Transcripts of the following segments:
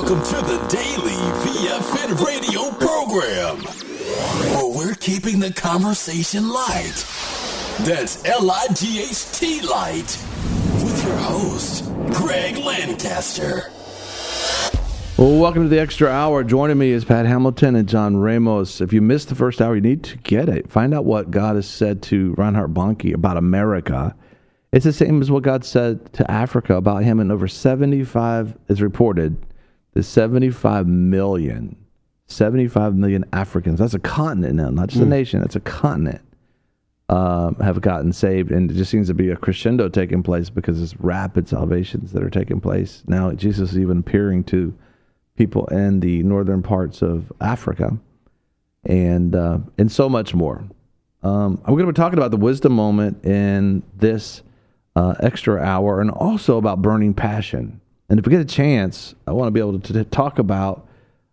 Welcome to the Daily VFN radio program, where we're keeping the conversation light. That's LIGHT light, with your host, Greg Lancaster. Well, welcome to the Extra Hour. Joining me is Pat Hamilton and John Ramos. If you missed the first hour, you need to get it. Find out what God has said to Reinhard Bonnke about America. It's the same as what God said to Africa about him, and over 75 is reported. There's 75 million Africans. That's a continent now, not just a nation. That's a continent. Have gotten saved, and it just seems to be a crescendo taking place because there's rapid salvations that are taking place. Now Jesus is even appearing to people in the northern parts of Africa, and so much more. I'm going to be talking about the wisdom moment in this extra hour, and also about burning passion. And if we get a chance, I want to be able to talk about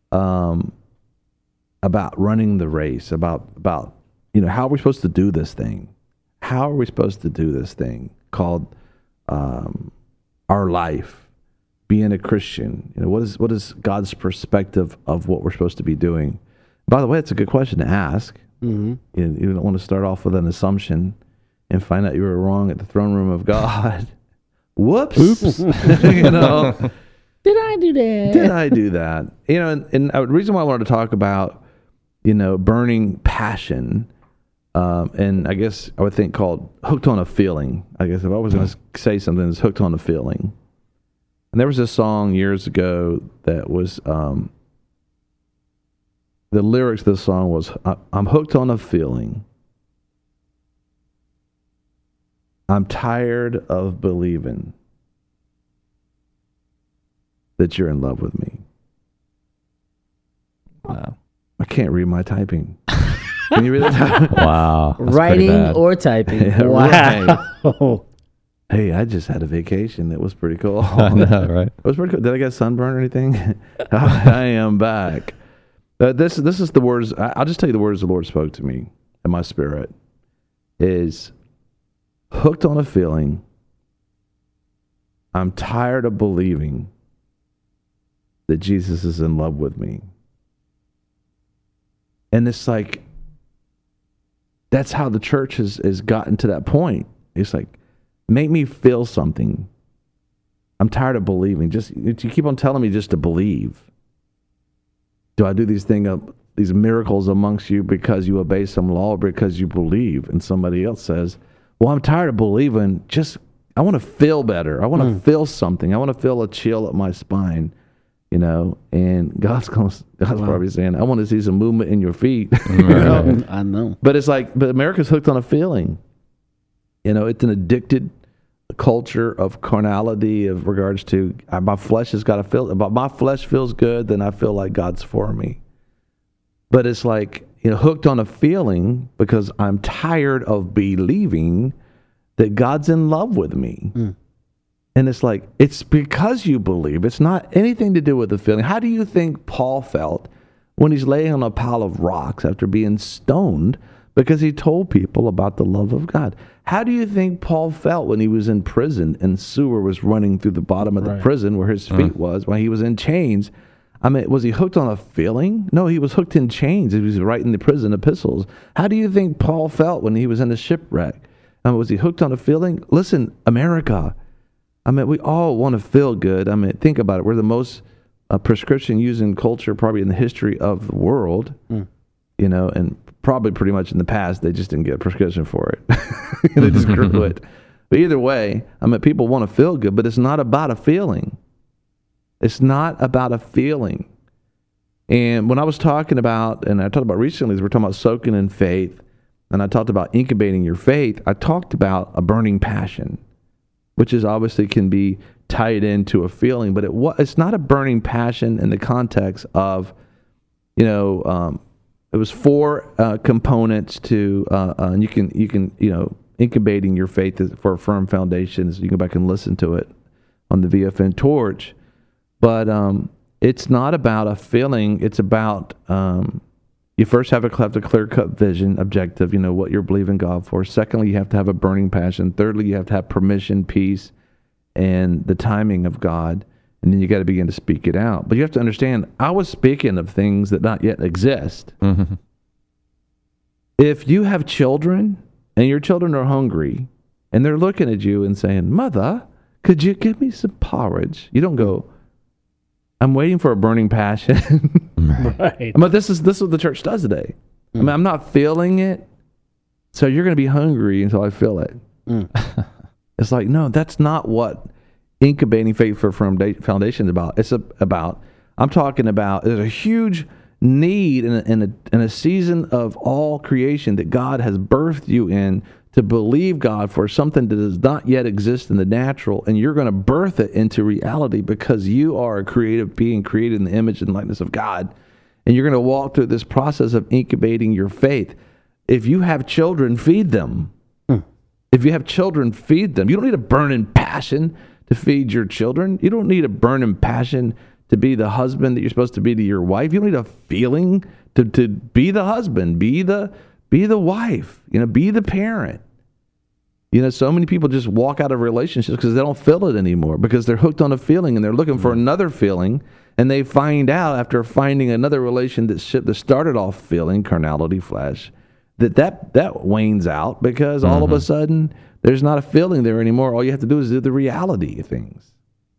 running the race, about how are we supposed to do this thing? How are we supposed to do this thing called our life, being a Christian? What is God's perspective of what we're supposed to be doing? By the way, it's a good question to ask. Mm-hmm. You don't want to start off with an assumption and find out you were wrong at the throne room of God. Whoops. Oops. Did I do that? Did I do that? And the reason why I wanted to talk about, burning passion, and I guess I would think called hooked on a feeling. I guess if I was going to say something, it's hooked on a feeling. And there was a song years ago that was, the lyrics of the song was, I'm hooked on a feeling. I'm tired of believing that you're in love with me. Wow. I can't read my typing. Can you read that? Wow. Writing or typing. Yeah, wow. Right. Hey, I just had a vacation. It was pretty cool. I know, right? It was pretty cool. Did I get sunburn or anything? I am back. This is the words. I'll just tell you the words the Lord spoke to me in my spirit. Is hooked on a feeling. I'm tired of believing that Jesus is in love with me. And it's like, that's how the church has gotten to that point. It's like, make me feel something. I'm tired of believing. You keep on telling me just to believe. Do I do these miracles amongst you because you obey some law or because you believe? And somebody else says, well, I'm tired of believing. I want to feel better. I want to feel something. I want to feel a chill up my spine, and God's probably saying, I want to see some movement in your feet. Right. I know. But it's like, America's hooked on a feeling. It's an addicted culture of carnality of regards to my flesh has got to feel, but my flesh feels good, then I feel like God's for me. But it's like, hooked on a feeling because I'm tired of believing that God's in love with me. Mm. And it's like, it's because you believe. It's not anything to do with the feeling. How do you think Paul felt when he's laying on a pile of rocks after being stoned because he told people about the love of God? How do you think Paul felt when he was in prison and sewer was running through the bottom of the prison where his feet was, while he was in chains? I mean, was he hooked on a feeling? No, he was hooked in chains. He was writing the prison epistles. How do you think Paul felt when he was in a shipwreck? Was he hooked on a feeling? Listen, America, we all want to feel good. Think about it. We're the most prescription-using culture probably in the history of the world, and probably pretty much in the past, they just didn't get a prescription for it. They just grew it. But either way, people want to feel good, but it's not about a feeling. It's not about a feeling. And when I was talking about, and I talked about recently, we're talking about soaking in faith, and I talked about incubating your faith, I talked about a burning passion, which is obviously can be tied into a feeling, but it's not a burning passion in the context of, it was four components to, and you can incubating your faith for a firm foundation. So you can go back and listen to it on the VFN Torch. But it's not about a feeling. It's about you first have to have a clear-cut vision, objective, what you're believing God for. Secondly, you have to have a burning passion. Thirdly, you have to have permission, peace, and the timing of God. And then you got to begin to speak it out. But you have to understand, I was speaking of things that not yet exist. Mm-hmm. If you have children and your children are hungry and they're looking at you and saying, Mother, could you give me some porridge? You don't go, I'm waiting for a burning passion. Right. But this is what the church does today. I mean, I'm not feeling it, so you're going to be hungry until I feel it. It's like, no, that's not what incubating faith for foundation is about. It's about, I'm talking about, there's a huge need in a season of all creation that God has birthed you in to believe God for something that does not yet exist in the natural, and you're going to birth it into reality because you are a creative being created in the image and likeness of God, and you're going to walk through this process of incubating your faith. If you have children, feed them. If you have children, feed them. You don't need a burning passion to feed your children. You don't need a burning passion to be the husband that you're supposed to be to your wife. You don't need a feeling to be the husband, be the wife, be the parent. So many people just walk out of relationships because they don't feel it anymore, because they're hooked on a feeling and they're looking for another feeling, and they find out after finding another relationship that started off feeling carnality, flesh, that wanes out because all of a sudden there's not a feeling there anymore. All you have to do is do the reality of things.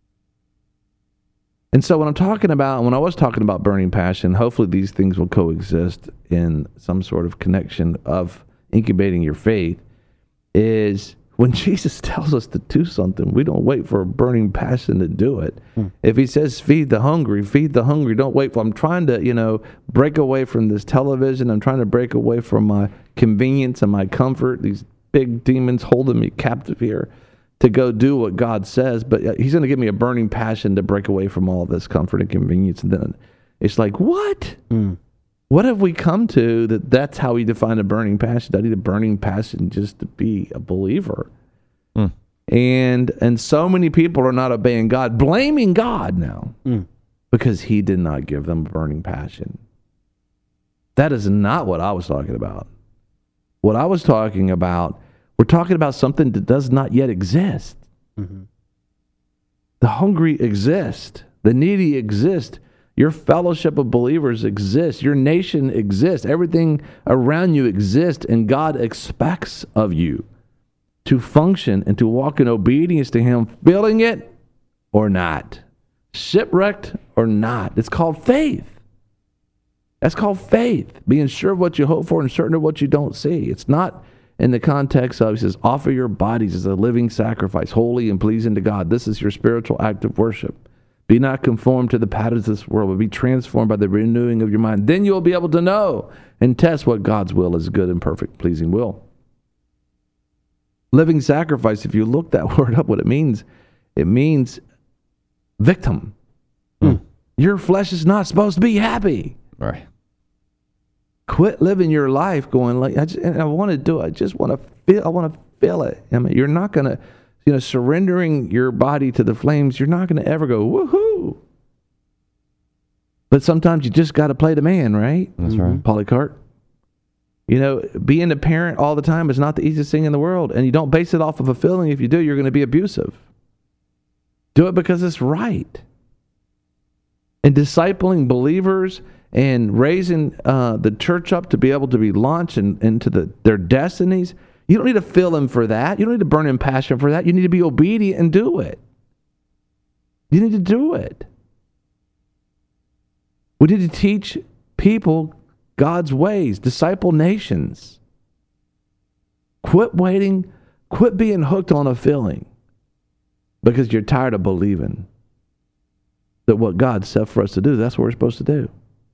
And so when I was talking about burning passion, hopefully these things will coexist in some sort of connection of incubating your faith, is when Jesus tells us to do something, we don't wait for a burning passion to do it. If he says, feed the hungry, don't wait for, I'm trying to, break away from this television. I'm trying to break away from my convenience and my comfort. These big demons holding me captive here to go do what God says. But he's going to give me a burning passion to break away from all this comfort and convenience. And then it's like, what? What have we come to that's how we define a burning passion? I need a burning passion just to be a believer. And so many people are not obeying God, blaming God now because he did not give them a burning passion. That is not what I was talking about. What I was talking about, we're talking about something that does not yet exist. The hungry exist. The needy exist. Your fellowship of believers exists. Your nation exists. Everything around you exists, and God expects of you to function and to walk in obedience to him, feeling it or not, shipwrecked or not. It's called faith. That's called faith, being sure of what you hope for and certain of what you don't see. It's not in the context of, he says, offer your bodies as a living sacrifice, holy and pleasing to God. This is your spiritual act of worship. Be not conformed to the patterns of this world, but be transformed by the renewing of your mind. Then you'll be able to know and test what God's will is, good and perfect, pleasing will. Living sacrifice, if you look that word up, what it means victim. Your flesh is not supposed to be happy. Right. Quit living your life going like, I want to do it. I just want to feel it. I mean, you're not going to, surrendering your body to the flames, you're not going to ever go, woohoo. But sometimes you just got to play the man, right? That's right. Polycarp. Being a parent all the time is not the easiest thing in the world. And you don't base it off of a feeling. If you do, you're going to be abusive. Do it because it's right. And discipling believers and raising the church up to be able to be launched into their destinies, you don't need to feel them for that. You don't need to burn in passion for that. You need to be obedient and do it. You need to do it. We need to teach people God's ways, disciple nations. Quit waiting, quit being hooked on a feeling because you're tired of believing that what God set for us to do, that's what we're supposed to do.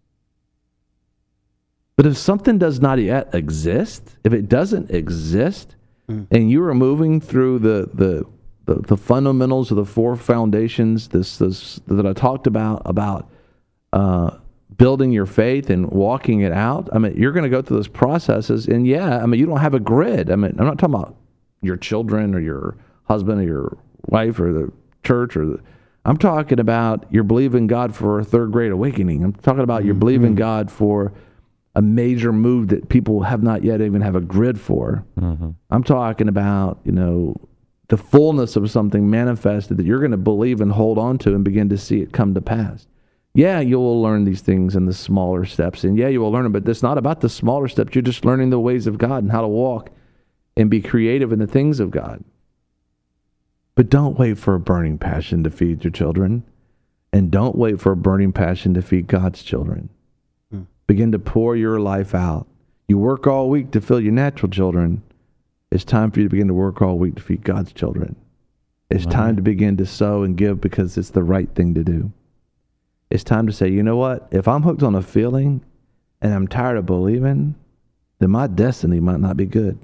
But if something does not yet exist, if it doesn't exist, and you are moving through the fundamentals of the four foundations this that I talked about building your faith and walking it out, I mean, you're going to go through those processes. And yeah, I mean, you don't have a grid. I mean, I'm not talking about your children or your husband or your wife or the church I'm talking about you're believing God for a third grade awakening. I'm talking about you're believing God for a major move that people have not yet even have a grid for. I'm talking about, the fullness of something manifested that you're going to believe and hold on to and begin to see it come to pass. Yeah, you will learn these things in the smaller steps, and yeah, you will learn them, but it's not about the smaller steps. You're just learning the ways of God and how to walk and be creative in the things of God. But don't wait for a burning passion to feed your children, and don't wait for a burning passion to feed God's children. Begin to pour your life out. You work all week to fill your natural children. It's time for you to begin to work all week to feed God's children. It's time to begin to sow and give because it's the right thing to do. It's time to say, you know what? If I'm hooked on a feeling and I'm tired of believing, then my destiny might not be good.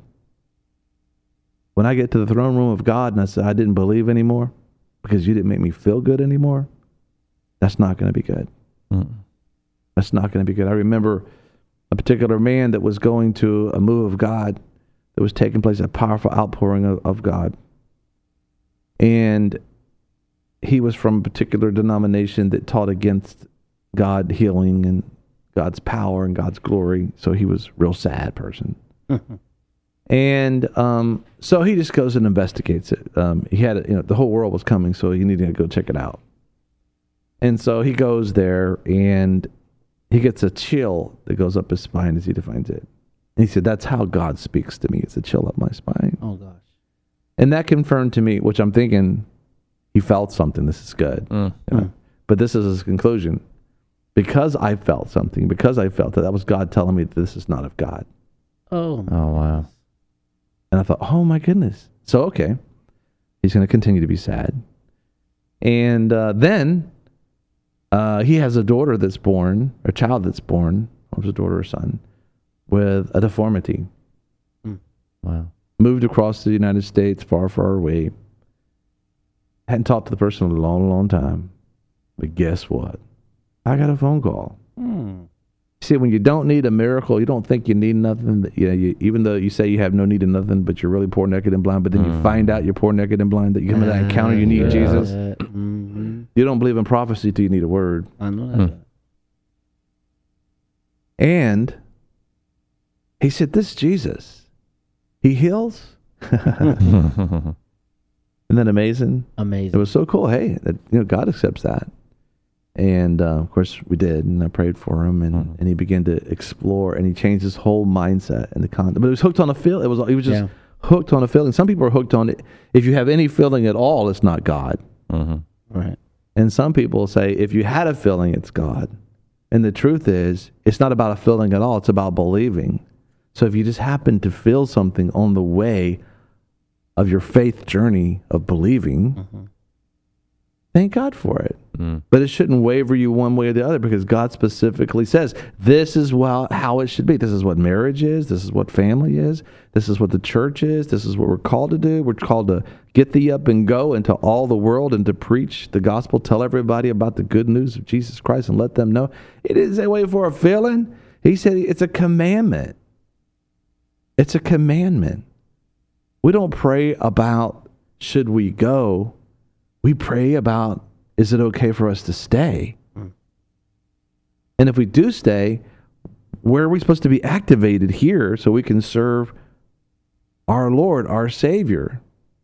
When I get to the throne room of God and I say, I didn't believe anymore because you didn't make me feel good anymore, that's not going to be good. That's not going to be good. I remember a particular man that was going to a move of God that was taking place, a powerful outpouring of God. And he was from a particular denomination that taught against God healing and God's power and God's glory. So he was a real sad person. And so he just goes and investigates it. He had, the whole world was coming, so he needed to go check it out. And so he goes there, and he gets a chill that goes up his spine, as he defines it. And he said, that's how God speaks to me. It's a chill up my spine. Oh, gosh. And that confirmed to me, which I'm thinking, he felt something. This is good. But this is his conclusion. Because I felt something, because I felt that was God telling me that this is not of God. Oh, wow. And I thought, oh my goodness. So, okay, he's going to continue to be sad. And then he has a daughter that's born, or a child that's born, or was a daughter or son, with a deformity. Wow. Moved across the United States, far, far away. Hadn't talked to the person in a long, long time. But guess what? I got a phone call. See, when you don't need a miracle, you don't think you need nothing. Even though you say you have no need of nothing, but you're really poor, naked, and blind. But then you find out you're poor, naked, and blind. That you come to that encounter, you need Jesus. You don't believe in prophecy till you need a word. I know that. And he said, "This Jesus, he heals." Isn't that amazing? Amazing. It was so cool. Hey, God accepts that. And of course we did, and I prayed for him, and he began to explore, and he changed his whole mindset and the content. But he was hooked on a feeling. He was just hooked on a feeling. Some people are hooked on it. If you have any feeling at all, it's not God. Right. And some people say if you had a feeling, it's God. And the truth is, it's not about a feeling at all. It's about believing. So if you just happen to feel something on the way of your faith journey of believing, thank God for it. But it shouldn't waver you one way or the other, because God specifically says, this is how it should be. This is what marriage is. This is what family is. This is what the church is. This is what we're called to do. We're called to get thee up and go into all the world and to preach the gospel, tell everybody about the good news of Jesus Christ and let them know. It isn't a way for a feeling. He said it's a commandment. It's a commandment. We don't pray about should we go. We pray about, is it okay for us to stay? And if we do stay, where are we supposed to be activated here so we can serve our Lord, our Savior?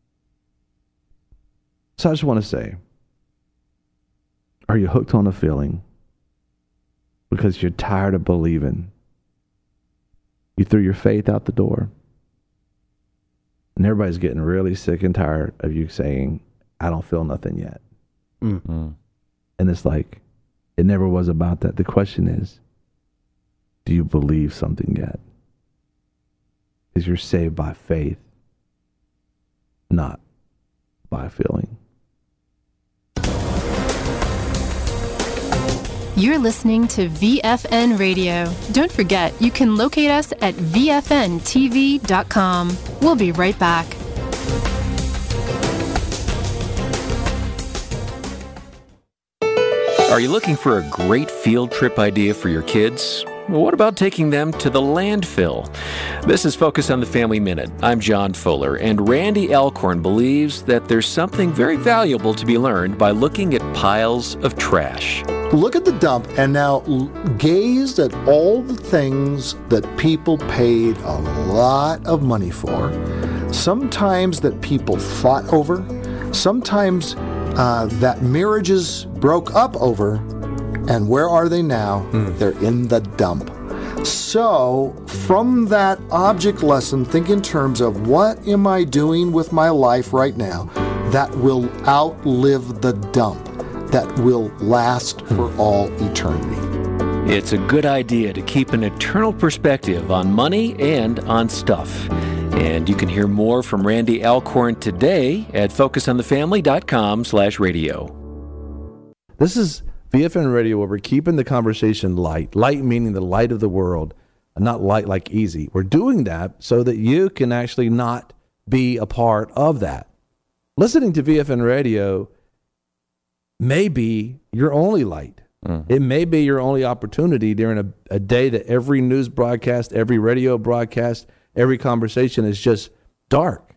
So I just want to say, are you hooked on a feeling because you're tired of believing? You threw your faith out the door. And everybody's getting really sick and tired of you saying, I don't feel nothing yet. And it's like, it never was about that. The question is, do you believe something yet? Because you're saved by faith, not by feeling. You're listening to VFN Radio. Don't forget, you can locate us at VFNTV.com. We'll be right back. Are you looking for a great field trip idea for your kids? Well, what about taking them to the landfill? This is Focus on the Family Minute. I'm John Fuller, and Randy Alcorn believes that there's something very valuable to be learned by looking at piles of trash. Look at the dump and now gaze at all the things that people paid a lot of money for sometimes that people fought over, sometimes that marriages broke up over, and where are they now? They're in the dump. So, from that object lesson, think in terms of what am I doing with my life right now that will outlive the dump, that will last for all eternity. It's a good idea to keep an eternal perspective on money and on stuff. And you can hear more from Randy Alcorn today at focusonthefamily.com/radio. This is VFN Radio, where we're keeping the conversation light. Light meaning the light of the world, not light like easy. We're doing that so that you can actually not be a part of that. Listening to VFN Radio may be your only light. It may be your only opportunity during a day that every news broadcast, every radio broadcast, every conversation is just dark.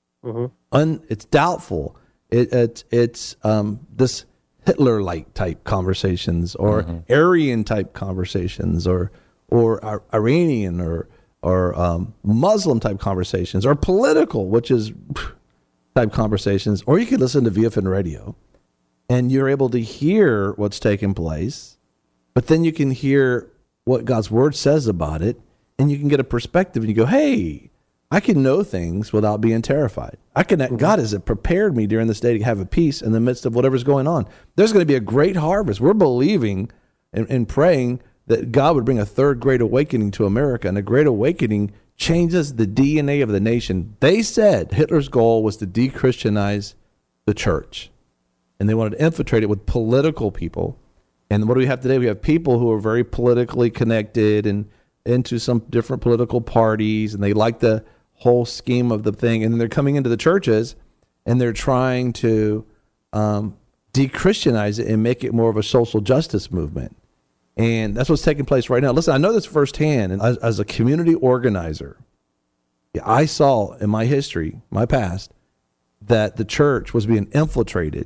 It's doubtful. It's this Hitler-like type conversations, or Aryan-type conversations, or Iranian or Muslim type conversations, or political, which is type conversations. Or you could listen to VFN Radio, and you're able to hear what's taking place, but then you can hear what God's Word says about it, and you can get a perspective, and you go, hey, I can know things without being terrified. God has prepared me during this day to have a peace in the midst of whatever's going on. There's going to be a great harvest. We're believing and praying that God would bring a third great awakening to America, and a great awakening changes the DNA of the nation. They said Hitler's goal was to de-Christianize the church, and they wanted to infiltrate it with political people. And what do we have today? We have people who are very politically connected and into some different political parties, and they like the whole scheme of the thing, and then they're coming into the churches and they're trying to de-Christianize it and make it more of a social justice movement. And that's what's taking place right now. Listen, I know this firsthand, and as a community organizer, I saw in my history, my past, that the church was being infiltrated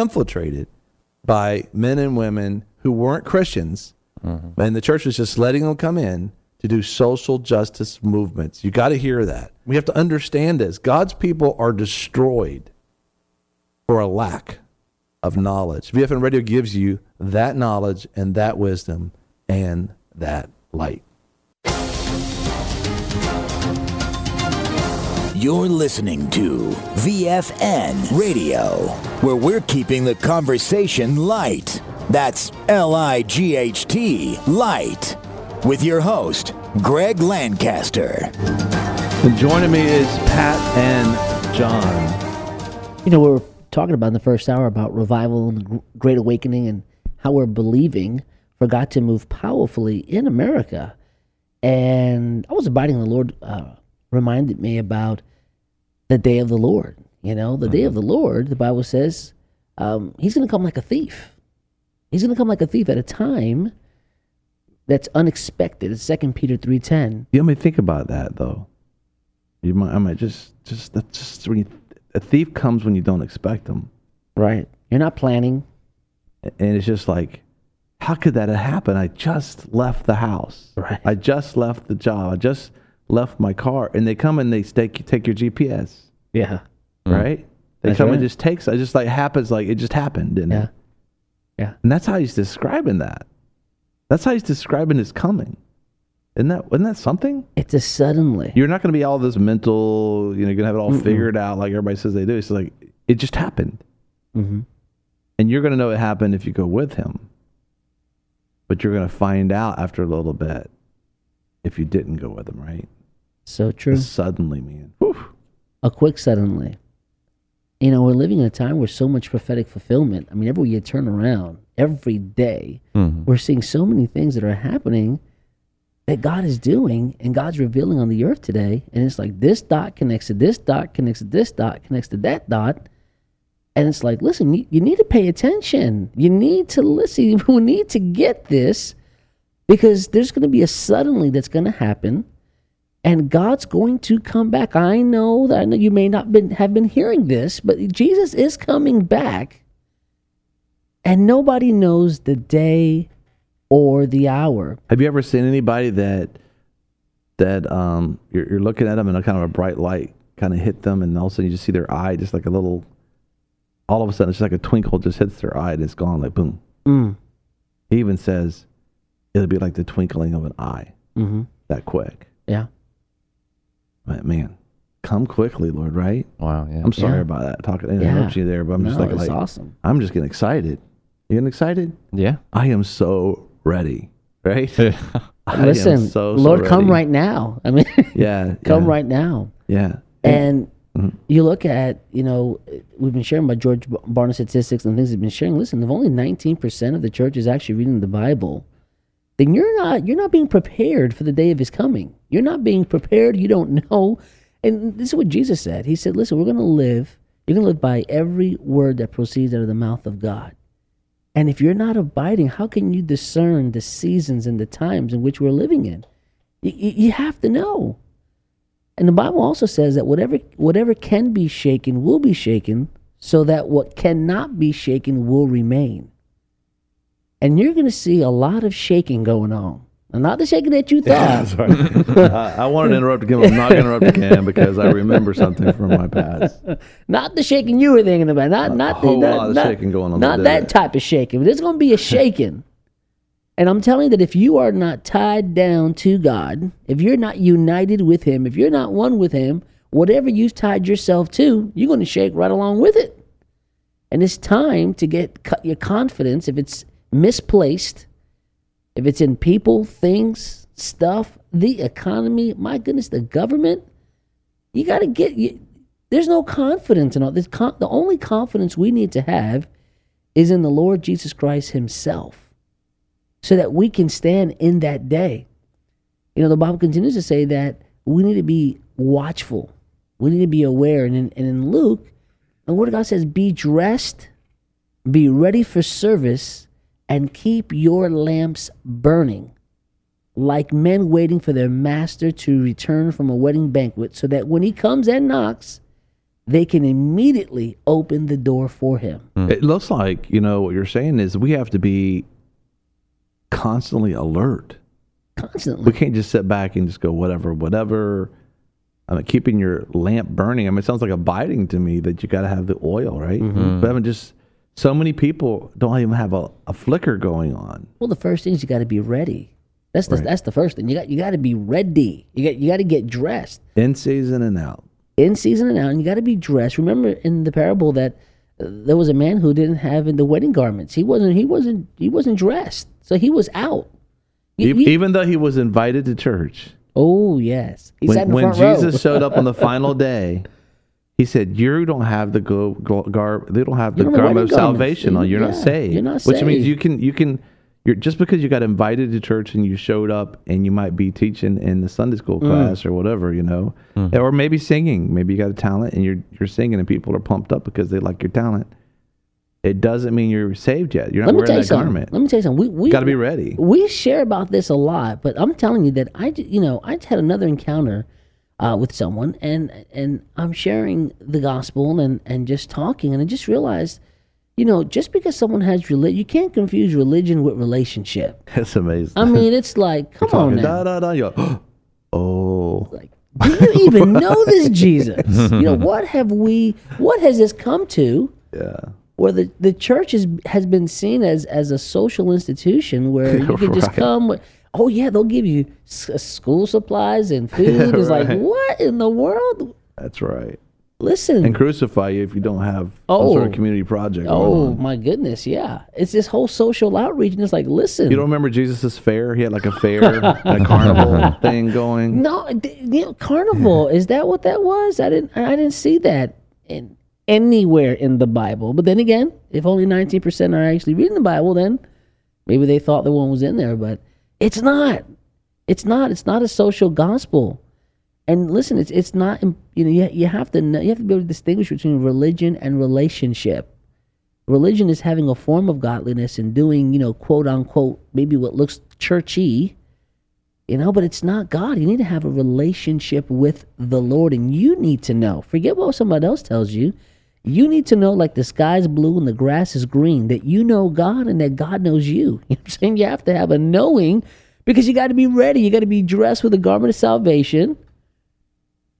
by men and women who weren't Christians, and the church was just letting them come in to do social justice movements. You got to hear that. We have to understand this. God's people are destroyed for a lack of knowledge. VFN Radio gives you that knowledge and that wisdom and that light. You're listening to VFN Radio, where we're keeping the conversation light. That's LIGHT, light. With your host, Greg Lancaster. And joining me is Pat and John. You know, we were talking about in the first hour about revival and the Great Awakening and how we're believing for God to move powerfully in America. And I was abiding in the Lord, reminded me about the day of the Lord. You know, the day of the Lord, the Bible says, he's going to come like a thief. He's going to come like a thief at a time that's unexpected. It's 2 Peter 3:10. You may think about that, though. I might just that's just when a thief comes when you don't expect them. Right. You're not planning. And it's just like, how could that have happened? I just left the house. Right. I just left the job. I just left my car. And they come and they take your GPS. Yeah. Right? They That's come right. and just takes it. Just like happens, like it just happened, didn't it? Yeah. And that's how he's describing that. That's how he's describing his coming. Isn't that something? It's a suddenly. You're not going to be all this mental, you're going to have it all figured out like everybody says they do. It's like, it just happened. Mm-hmm. And you're going to know it happened if you go with him. But you're going to find out after a little bit if you didn't go with him, right? So true. It's suddenly, man. Whew. A quick suddenly. You know, we're living in a time where so much prophetic fulfillment. I mean, everywhere you turn around, every day, we're seeing so many things that are happening that God is doing and God's revealing on the earth today. And it's like this dot connects to this dot, connects to this dot, connects to that dot. And it's like, listen, you need to pay attention. You need to listen. We need to get this because there's going to be a suddenly that's going to happen. And God's going to come back. I know you may not have been hearing this, but Jesus is coming back. And nobody knows the day or the hour. Have you ever seen anybody that you're looking at them in a kind of a bright light, kind of hit them, and all of a sudden you just see their eye, just like a little. All of a sudden, it's just like a twinkle just hits their eye, and it's gone like boom. He even says it'll be like the twinkling of an eye, that quick. Yeah. But man, come quickly, Lord. Right? Wow. Yeah. I'm sorry about that. Talking interrupt you there, but I'm just it's awesome. I'm just getting excited. You getting excited? Yeah. I am so ready. Right? Listen, Lord, come right now. I mean, come right now. Yeah. And you look at, we've been sharing about George Barna statistics and things he's been sharing. Listen, if only 19% of the church is actually reading the Bible, then you're not being prepared for the day of his coming. You're not being prepared. You don't know. And this is what Jesus said. He said, listen, you're going to live by every word that proceeds out of the mouth of God. And if you're not abiding, how can you discern the seasons and the times in which we're living in? You have to know. And the Bible also says that whatever can be shaken will be shaken, so that what cannot be shaken will remain. And you're going to see a lot of shaking going on. And not the shaking that you thought. I wanted to interrupt again, but I'm not going to interrupt again because I remember something from my past. Not the shaking you were thinking about. Not a whole lot of shaking going on. Not that type of shaking. But there's going to be a shaking. And I'm telling you that if you are not tied down to God, if you're not united with him, if you're not one with him, whatever you've tied yourself to, you're going to shake right along with it. And it's time to cut your confidence, if it's misplaced, if it's in people, things, stuff, the economy, my goodness, the government, you got to there's no confidence in all this. The only confidence we need to have is in the Lord Jesus Christ himself, so that we can stand in that day. The Bible continues to say that we need to be watchful. We need to be aware. And in Luke, the Word of God says, be dressed, be ready for service, and keep your lamps burning, like men waiting for their master to return from a wedding banquet, so that when he comes and knocks, they can immediately open the door for him. It looks like, what you're saying is we have to be constantly alert. Constantly. We can't just sit back and just go, whatever. I mean, keeping your lamp burning. I mean, it sounds like abiding to me, that you got to have the oil, right? But I mean, so many people don't even have a flicker going on. Well, the first thing is you got to be ready. That's the first thing. You got to be ready. You got to get dressed. In season and out. In season and out, and you got to be dressed. Remember in the parable that there was a man who didn't have the wedding garments. He wasn't dressed, so he was out. Even though he was invited to church. Oh yes, he sat in the front row. When Jesus showed up on the final day, he said, "You don't have the garb. They don't have the garment of salvation on. You're not saved. You're not saved. Which means you can. You're just because you got invited to church and you showed up and you might be teaching in the Sunday school class or whatever, or maybe singing. Maybe you got a talent and you're singing and people are pumped up because they like your talent. It doesn't mean you're saved yet. You're not wearing that garment. Let me tell you something. We got to be ready. We share about this a lot, but I'm telling you that I just had another encounter with someone, and I'm sharing the gospel and just talking, and I just realized, just because someone has religion, you can't confuse religion with relationship. That's amazing. I mean, it's like, come on now. You're like, oh. Like, do you even know this Jesus? What has this come to? Yeah. Where the church has been seen as a social institution where you can just come with, they'll give you school supplies and food. It's like, what in the world? That's right. Listen. And crucify you if you don't have some sort of community project. Oh, my goodness, yeah. It's this whole social outreach, and it's like, listen. You don't remember Jesus' fair? He had like a fair, a carnival thing going. No, carnival, is that what that was? I didn't see that anywhere in the Bible. But then again, if only 19% are actually reading the Bible, then maybe they thought the one was in there, but it's not. It's not a social gospel. And listen, it's not, you have to know, you have to be able to distinguish between religion and relationship. Religion is having a form of godliness and doing, quote unquote, maybe what looks churchy, but it's not God. You need to have a relationship with the Lord, and you need to know. Forget what somebody else tells you. You need to know, like the sky's blue and the grass is green, that you know God and that God knows you. You know what I'm saying? You have to have a knowing, because you got to be ready. You got to be dressed with the garment of salvation.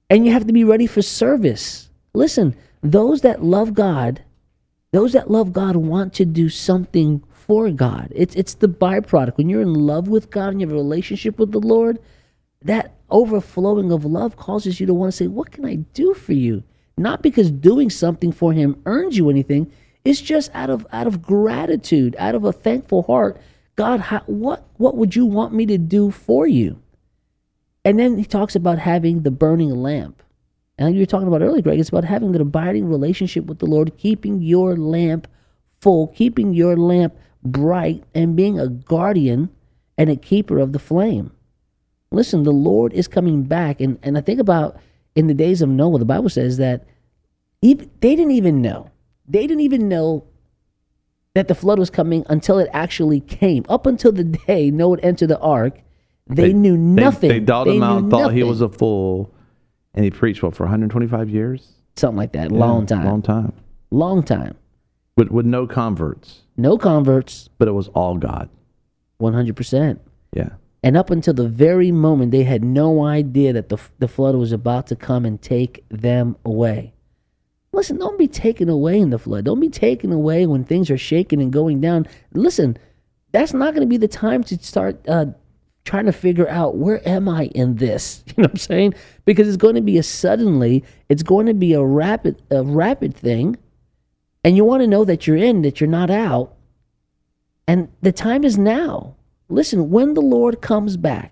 And you have to be ready for service. Listen, those that love God want to do something for God. It's the byproduct. When you're in love with God and you have a relationship with the Lord, that overflowing of love causes you to want to say, what can I do for you? Not because doing something for him earns you anything. It's just out of gratitude, out of a thankful heart. God, what would you want me to do for you? And then he talks about having the burning lamp. And you were talking about earlier, Greg, it's about having an abiding relationship with the Lord, keeping your lamp full, keeping your lamp bright, and being a guardian and a keeper of the flame. Listen, the Lord is coming back. And I think about in the days of Noah, the Bible says that they didn't even know. They didn't even know that the flood was coming until it actually came. Up until the day Noah entered the ark, they knew nothing. They doubted him out, thought he was a fool, and he preached, for 125 years? Something like that. Long time. Long time. With no converts. No converts. But it was all God. 100%. Yeah. And up until the very moment, they had no idea that the flood was about to come and take them away. Listen, don't be taken away in the flood. Don't be taken away when things are shaking and going down. Listen, that's not going to be the time to start trying to figure out, where am I in this? You know what I'm saying? Because it's going to be it's going to be a rapid thing. And you want to know that you're in, that you're not out. And the time is now. Listen, when the Lord comes back,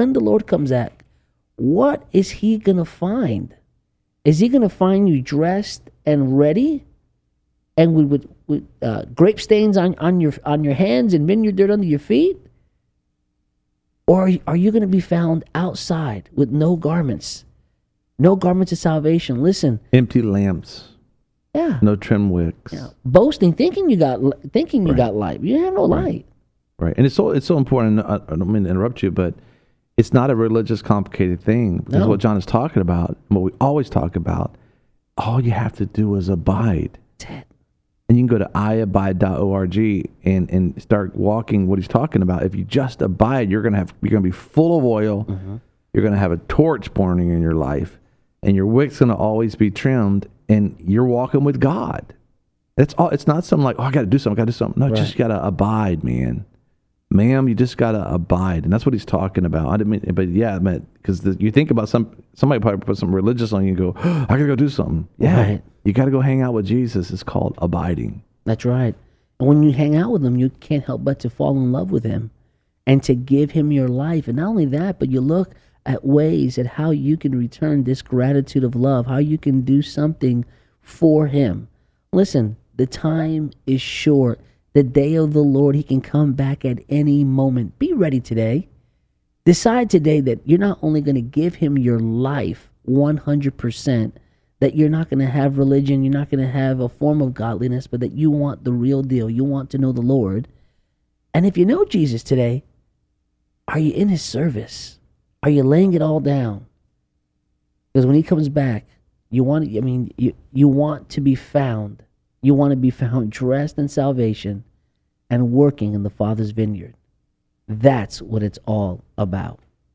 what is he going to find? Is he going to find you dressed and ready, and with grape stains on your hands and vineyard dirt under your feet? Or are you going to be found outside with no garments of salvation? Listen, empty lamps. Yeah. No trim wicks. Yeah. Boasting, thinking you got light. You have no light. Right. And it's so important. I don't mean to interrupt you, but it's not a religious, complicated thing. Because what John is talking about, what we always talk about, all you have to do is abide. That's it. And you can go to iabide.org and start walking what he's talking about. If you just abide, you're gonna be full of oil. Mm-hmm. You're gonna have a torch burning in your life, and your wick's gonna always be trimmed, and you're walking with God. That's all. It's not something like, I got to do something. No, right. Just gotta abide, man. Ma'am, you just gotta abide, and that's what he's talking about. I didn't mean, but yeah, because you think about somebody probably put some religious on you and go, I gotta go do something. Yeah, right. You gotta go hang out with Jesus. It's called abiding. That's right. And when you hang out with him, you can't help but to fall in love with him, and to give him your life. And not only that, but you look at ways at how you can return this gratitude of love, how you can do something for him. Listen, the time is short. The day of the Lord, he can come back at any moment. Be ready today. Decide today that you're not only going to give him your life 100%, that you're not going to have religion, you're not going to have a form of godliness, but that you want the real deal. You want to know the Lord. And if you know Jesus today, are you in his service? Are you laying it all down? Because when he comes back, you want to be found. You want to be found dressed in salvation and working in the Father's vineyard. That's what it's all about.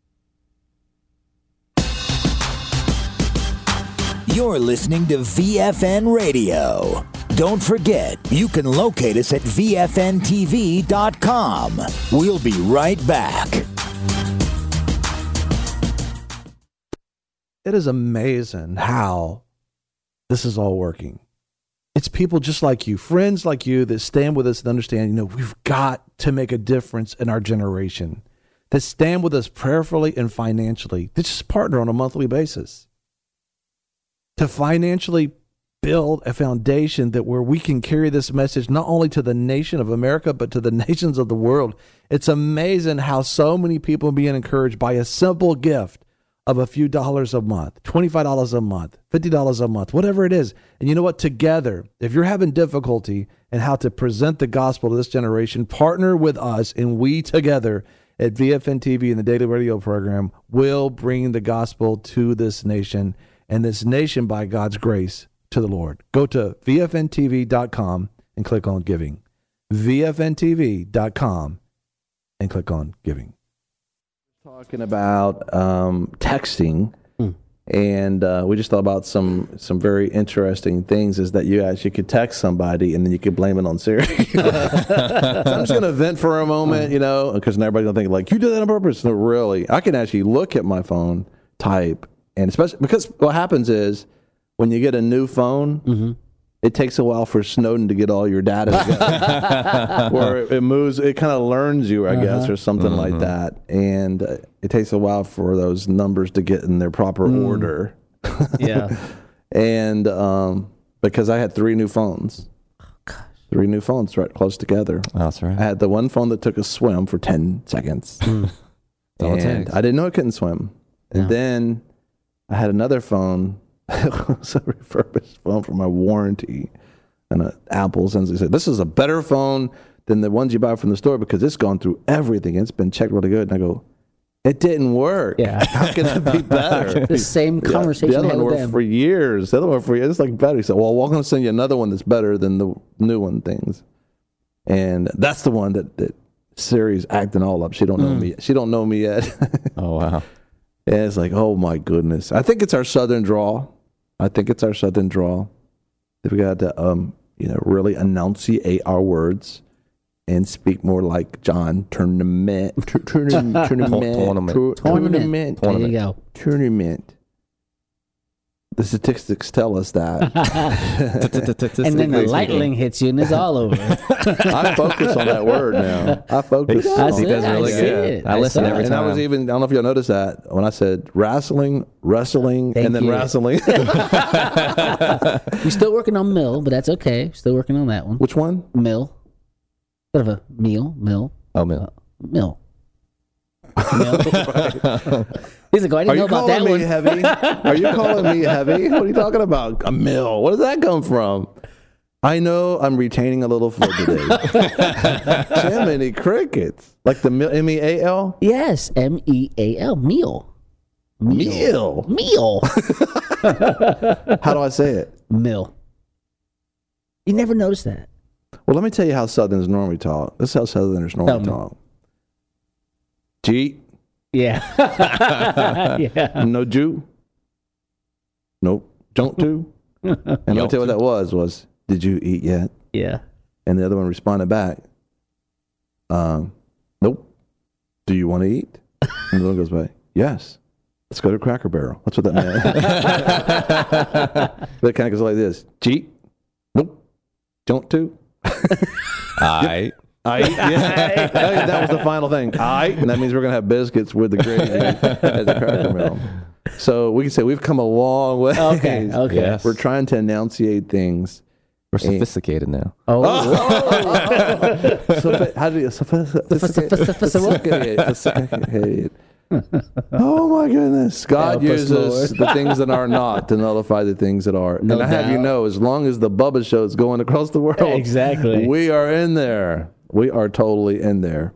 You're listening to VFN Radio. Don't forget, you can locate us at VFNTV.com. We'll be right back. It is amazing how this is all working. It's people just like you, friends like you, that stand with us and understand, we've got to make a difference in our generation, that stand with us prayerfully and financially, that just partner on a monthly basis, to financially build a foundation that where we can carry this message not only to the nation of America, but to the nations of the world. It's amazing how so many people are being encouraged by a simple gift of a few dollars a month, $25 a month, $50 a month, whatever it is. And you know what? Together, if you're having difficulty in how to present the gospel to this generation, partner with us, and we together at VFN TV and the Daily Radio program will bring the gospel to this nation, and this nation, by God's grace, to the Lord. Go to VFNTV.com and click on giving. VFNTV.com and click on giving. Talking about texting And we just thought about some very interesting things. Is that you actually could text somebody and then you could blame it on Siri. So I'm just going to vent for a moment, because everybody's going to think like you did that on purpose. No, really, I can actually look at my phone, type, and especially because what happens is when you get a new phone. It takes a while for Snowden to get all your data together. Where it moves, it kind of learns you, I guess, or something like that. And it takes a while for those numbers to get in their proper order. Yeah. And because I had 3 new phones. 3 new phones right close together. That's right. I had the one phone that took a swim for 10 seconds. And I didn't know it couldn't swim. And then I had another phone. It was a refurbished phone for my warranty, and Apple essentially said, "This is a better phone than the ones you buy from the store because it's gone through everything. It's been checked really good." And I go, "It didn't work. Yeah, how can it be better?" The same conversation. The other one worked for years. The other one for years. It's like better. He said, "Well, we're going to send you another one that's better than the new one things." And that's the one that Siri's acting all up. She don't know me. She don't know me yet. Oh wow. And it's like, oh my goodness. I think it's our Southern drawl. That we got to, really enunciate our words and speak more like John. Tournament. There you go. Tournament. The statistics tell us that. And then the lightning hits you and it's all over. I focus on that word now. I focus on He does really good. I listen every time. And I was even, I don't know if y'all noticed that, when I said wrestling, Thank and then you. wrestling. You're still working on mill, but that's okay. Still working on that one. Which one? Mill. Instead of a mill. Oh, Mill. Mill. He's like, I didn't know about that one. Heavy? Are you calling me heavy? What are you talking about? A mill. Where does that come from? I know I'm retaining a little flow today. Jiminy crickets. Like the mill, M-E-A-L? Yes, M-E-A-L. Meal. Meal. How do I say it? Mill. You never noticed that. Well, let me tell you how Southerners normally talk. This is how Southerners normally talk. G. Yeah. Yeah. No Jew. Nope. Don't do. And I'll tell you what that was, did you eat yet? Yeah. And the other one responded back, nope. Do you want to eat? And the one goes back, yes. Let's go to Cracker Barrel. That's what that meant. That kind of goes like this. G. Nope. Don't do. I Yeah. That was the final thing. And that means we're going to have biscuits with the gravy at the Cracker Barrel. So we can say we've come a long way. Okay. Yes. We're trying to enunciate things. We're sophisticated now. So how do you sophisticated? Oh my goodness. God uses the things that are not to nullify the things that are. No and I have you doubt. know, as long as the Bubba Show is going across the world, Exactly. we are in there. We are totally in there.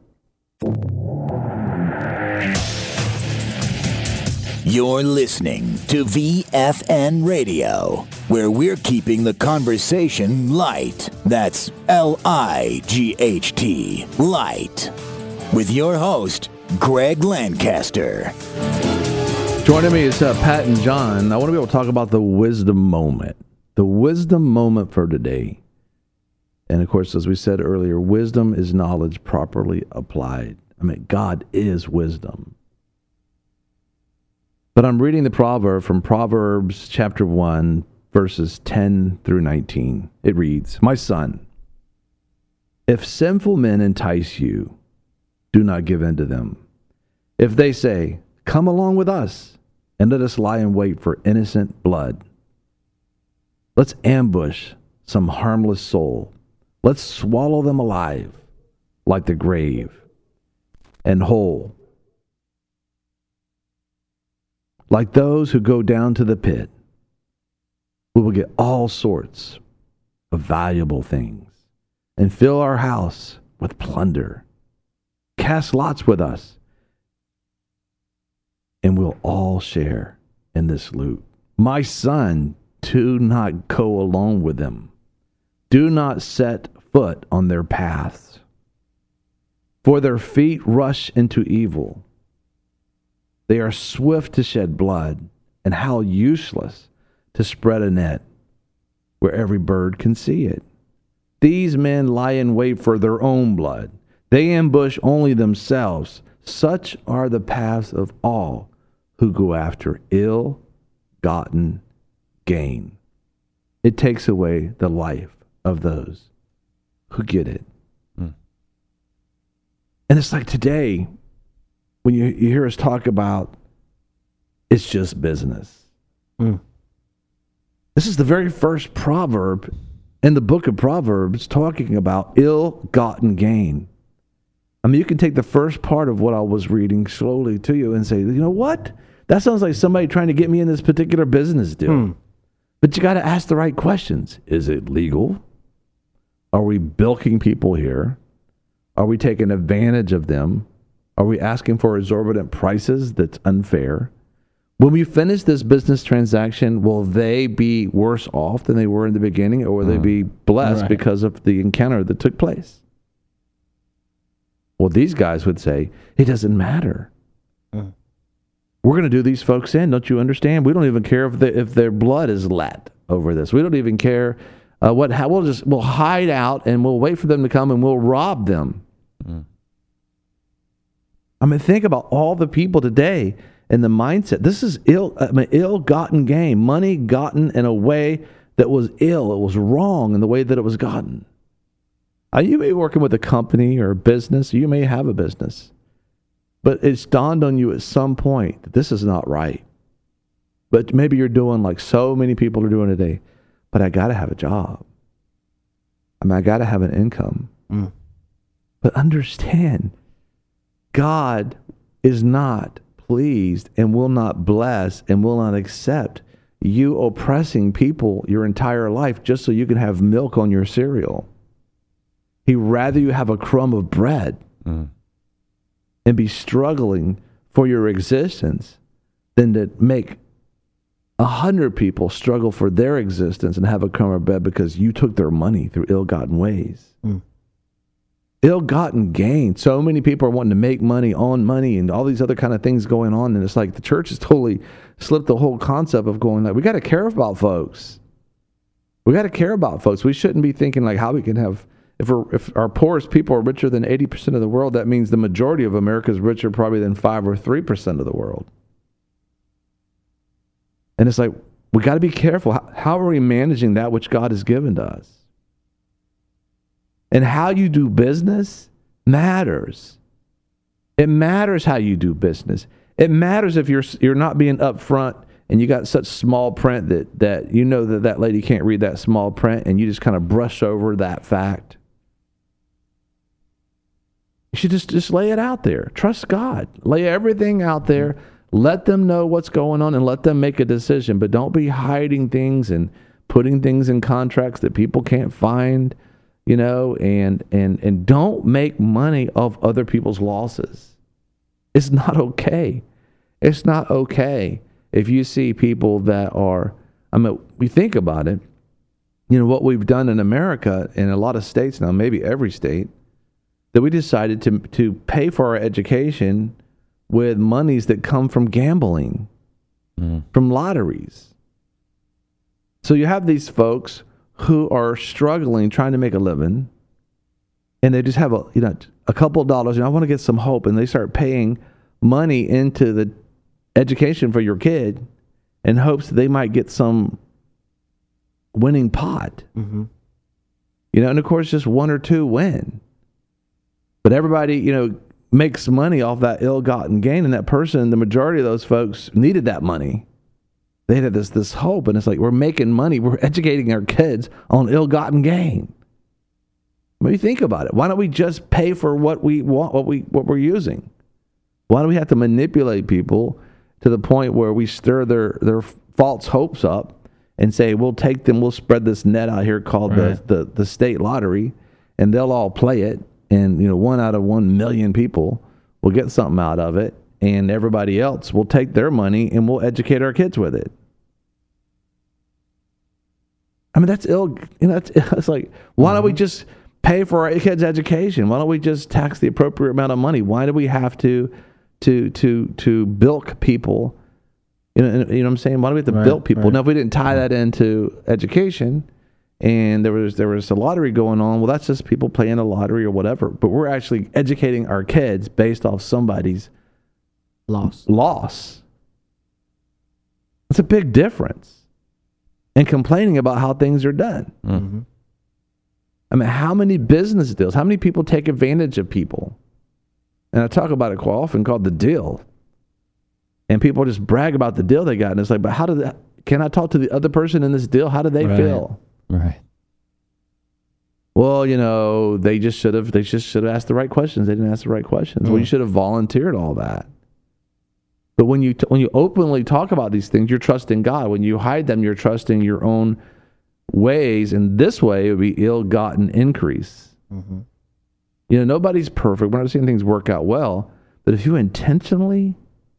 You're listening to VFN Radio, where we're keeping the conversation light. That's L-I-G-H-T, light. With your host, Greg Lancaster. Joining me is Pat and John. I want to be able to talk about the wisdom moment. The wisdom moment for today. And of course, as we said earlier, wisdom is knowledge properly applied. I mean, God is wisdom. But I'm reading the proverb from Proverbs chapter 1, verses 10 through 19. It reads, "My son, if sinful men entice you, do not give in to them. If they say, 'Come along with us, and let us lie in wait for innocent blood. Let's ambush some harmless soul. Let's swallow them alive like the grave, and whole, like those who go down to the pit. We will get all sorts of valuable things and fill our house with plunder. Cast lots with us, and we'll all share in this loot. My son, do not go along with them. Do not set foot on their paths, for their feet rush into evil. They are swift to shed blood and how useless to spread a net where every bird can see it. These men lie in wait for their own blood. They ambush only themselves. Such are the paths of all who go after ill-gotten gain. It takes away the life of those who get it. And it's like today, when you hear us talk about it's just business. This is the very first proverb in the book of Proverbs talking about ill-gotten gain. I mean, you can take the first part of what I was reading slowly to you and say, you know what? That sounds like somebody trying to get me in this particular business deal. But you got to ask the right questions. Is it legal? Are we bilking people here? Are we taking advantage of them? Are we asking for exorbitant prices that's unfair? When we finish this business transaction, will they be worse off than they were in the beginning, or will they be blessed because of the encounter that took place? Well, these guys would say, it doesn't matter. We're going to do these folks in. Don't you understand? We don't even care if their blood is let over this. We don't even care we'll hide out and we'll wait for them to come and we'll rob them. I mean, think about all the people today and the mindset. This is ill-gotten gain, money gotten in a way that was ill. It was wrong in the way that it was gotten. You may be working with a company or a business. You may have a business. But it's dawned on you at some point that this is not right. But maybe you're doing like so many people are doing today. But I got to have a job. I mean, I got to have an income. But understand, God is not pleased and will not bless and will not accept you oppressing people your entire life just so you can have milk on your cereal. He'd rather you have a crumb of bread and be struggling for your existence than to make 100 people struggle for their existence and have a crumb of bread because you took their money through ill-gotten ways. Ill-gotten gain. So many people are wanting to make money on money and all these other kind of things going on. And it's like the church has totally slipped the whole concept of going like, we got to care about folks. We got to care about folks. We shouldn't be thinking like how we can have, if our poorest people are richer than 80% of the world, that means the majority of America is richer probably than 5 or 3% of the world. And it's like, we got to be careful. How are we managing that which God has given to us? And how you do business matters. It matters how you do business. It matters if you're not being upfront and you got such small print that you know that lady can't read that small print and you just kind of brush over that fact. You should just lay it out there. Trust God. Lay everything out there. Let them know what's going on and let them make a decision. But don't be hiding things and putting things in contracts that people can't find, you know, and don't make money off other people's losses. It's not okay. It's not okay if you see people that are, I mean, we think about it, you know, what we've done in America, in a lot of states now, maybe every state, that we decided to pay for our education with monies that come from gambling, from lotteries. So you have these folks who are struggling, trying to make a living, and they just have a couple of dollars, I want to get some hope, and they start paying money into the education for your kid in hopes that they might get some winning pot. You know, and of course just one or two win. But everybody, makes money off that ill-gotten gain, and that person, the majority of those folks needed that money. They had this hope, and it's like, we're making money, we're educating our kids on ill-gotten gain. Maybe think about it. Why don't we just pay for what we want, what we're using? Why do we have to manipulate people to the point where we stir their false hopes up and say, we'll take them, we'll spread this net out here called the state lottery, and they'll all play it, and 1 out of 1 million people will get something out of it, and everybody else will take their money and we'll educate our kids with it. I mean, that's ill. It's like, why don't we just pay for our kids' education? Why don't we just tax the appropriate amount of money? Why do we have to bilk people You know what I'm saying? Why do we have to build people? Right. Now, if we didn't tie that into education, and there was a lottery going on, well, that's just people playing a lottery or whatever. But we're actually educating our kids based off somebody's loss. It's a big difference. And complaining about how things are done. Mm-hmm. I mean, how many business deals? How many people take advantage of people? And I talk about it quite often, called the deal. And people just brag about the deal they got, and it's like, but how did that? Can I talk to the other person in this deal? How did they feel? Right. Well, you know, they just should have asked the right questions. They didn't ask the right questions. Well, you should have volunteered all that. But when you openly talk about these things, you're trusting God. When you hide them, you're trusting your own ways. And this way, it would be ill-gotten increase. Mm-hmm. You know, nobody's perfect. We're not seeing things work out well. But if you intentionally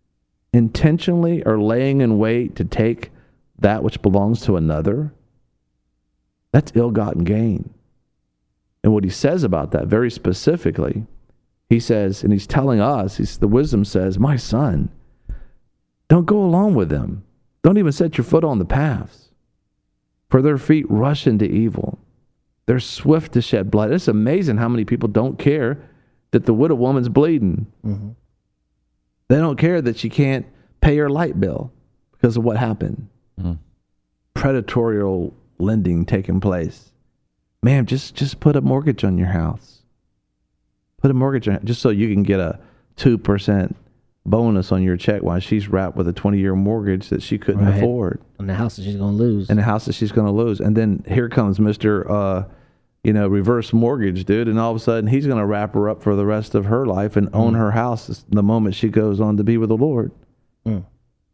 are laying in wait to take that which belongs to another, that's ill-gotten gain. And what he says about that very specifically, he says, and he's telling us, the wisdom says, my son, don't go along with them. Don't even set your foot on the paths. For their feet rush into evil. They're swift to shed blood. It's amazing how many people don't care that the widow woman's bleeding. Mm-hmm. They don't care that she can't pay her light bill because of what happened. Mm-hmm. Predatorial lending taking place. Man, just put a mortgage on your house. Put a mortgage on it just so you can get a 2% bonus on your check while she's wrapped with a 20-year mortgage that she couldn't afford. And the house that she's going to lose. And the house that she's going to lose. And then here comes Mr. Reverse mortgage dude, and all of a sudden he's going to wrap her up for the rest of her life and own her house the moment she goes on to be with the Lord. Mm.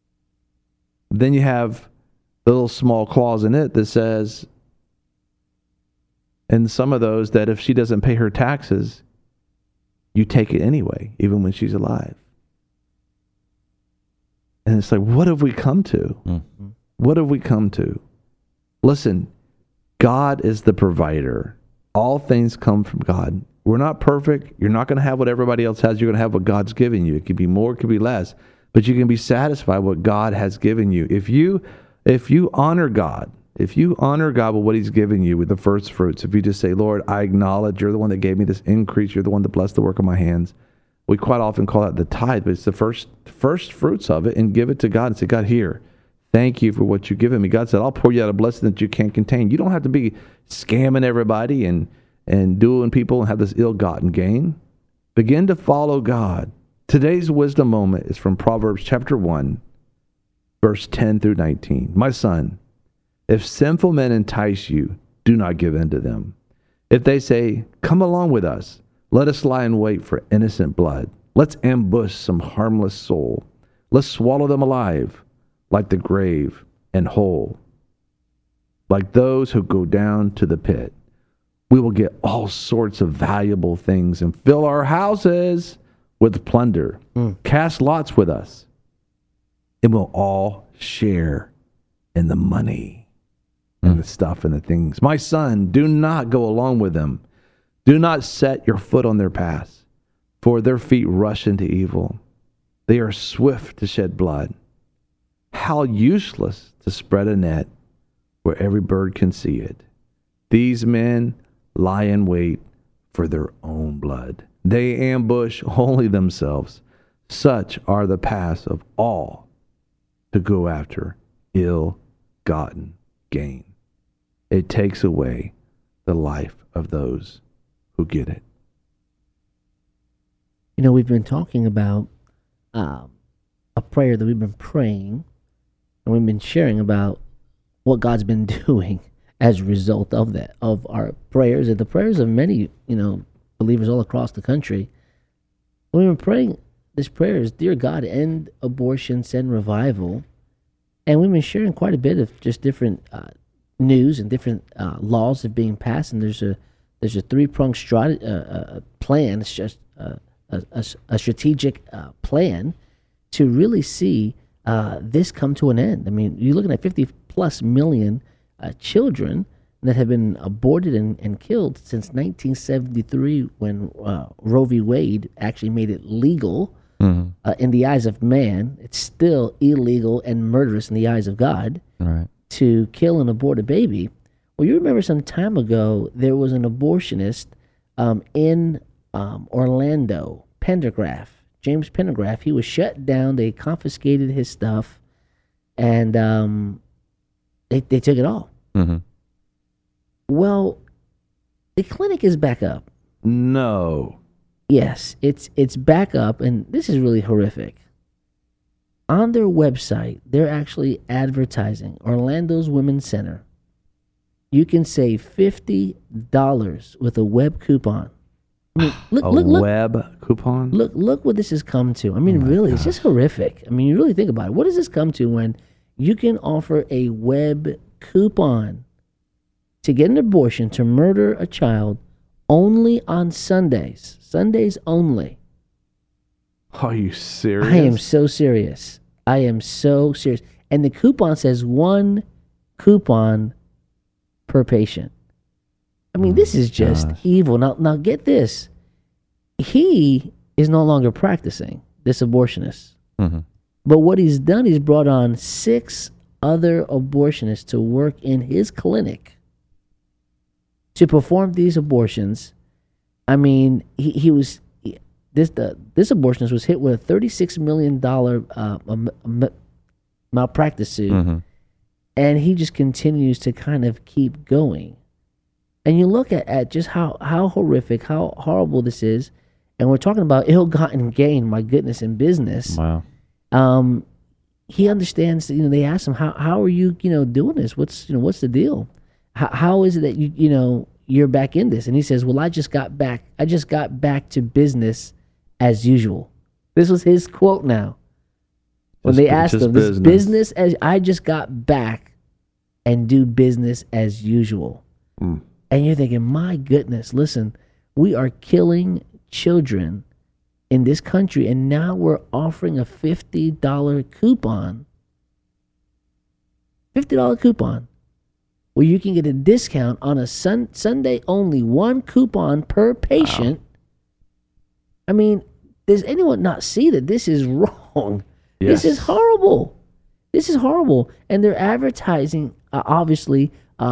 Then you have the little small clause in it that says, and some of those, that if she doesn't pay her taxes, you take it anyway, even when she's alive. And it's like, what have we come to? Mm-hmm. What have we come to? Listen, God is the provider. All things come from God. We're not perfect. You're not going to have what everybody else has. You're going to have what God's giving you. It could be more, it could be less. But you can be satisfied with what God has given you. If you honor God, if you honor God with what he's given you, with the first fruits, if you just say, Lord, I acknowledge you're the one that gave me this increase. You're the one that blessed the work of my hands. We quite often call that the tithe, but it's the first fruits of it, and give it to God and say, God, here, thank you for what you've given me. God said, I'll pour you out a blessing that you can't contain. You don't have to be scamming everybody and doing people and have this ill-gotten gain. Begin to follow God. Today's wisdom moment is from Proverbs chapter 1, verse 10 through 19. My son, if sinful men entice you, do not give in to them. If they say, come along with us, let us lie in wait for innocent blood. Let's ambush some harmless soul. Let's swallow them alive, like the grave and whole, like those who go down to the pit. We will get all sorts of valuable things and fill our houses with plunder. Cast lots with us, and we'll all share in the money and the stuff and the things. My son, do not go along with them. Do not set your foot on their paths, for their feet rush into evil. They are swift to shed blood. How useless to spread a net where every bird can see it. These men lie in wait for their own blood. They ambush only themselves. Such are the paths of all to go after ill-gotten gain. It takes away the life of those who get it. You know, we've been talking about a prayer that we've been praying, and we've been sharing about what God's been doing as a result of that, of our prayers and the prayers of many, believers all across the country. We've been praying, this prayer is, Dear God, end abortion, send revival. And we've been sharing quite a bit of just different news and different laws that are being passed. And there's a three-pronged plan. It's just a strategic plan to really see this come to an end. I mean, you're looking at 50+ million children that have been aborted and killed since 1973, when Roe v. Wade actually made it legal in the eyes of man. It's still illegal and murderous in the eyes of God to kill and abort a baby. Well, you remember some time ago, there was an abortionist in Orlando, Pendergraft, James Pendergraft. He was shut down. They confiscated his stuff, and they took it all. Well, the clinic is back up. No. Yes, it's back up, and this is really horrific. On their website, they're actually advertising Orlando's Women's Center. You can save $50 with a web coupon. I mean, look, web coupon? Look what this has come to. I mean, really, it's just horrific. I mean, you really think about it. What does this come to when you can offer a web coupon to get an abortion, to murder a child, only on Sundays? Sundays only. Are you serious? I am so serious. I am so serious. And the coupon says 1 coupon per patient. I mean, this is just evil. Now get this. He is no longer practicing, this abortionist. But what he's done, he's brought on 6 other abortionists to work in his clinic to perform these abortions. I mean, this abortionist was hit with a $36 million malpractice suit, and he just continues to kind of keep going. And you look at just how horrific, how horrible this is, and we're talking about ill-gotten gain. My goodness, in business. Wow. He understands. They ask him, how are you, doing this? What's the deal? How is it that you're back in this? And he says, well, I just got back to business as usual. This was his quote now. When they asked him, this business as I just got back and do business as usual. And you're thinking, my goodness, listen, we are killing children in this country, and now we're offering a $50 coupon. $50 coupon where you can get a discount on a Sunday only, 1 coupon per patient. Wow. I mean, does anyone not see that this is wrong? Yes. This is horrible. This is horrible. And they're advertising, obviously,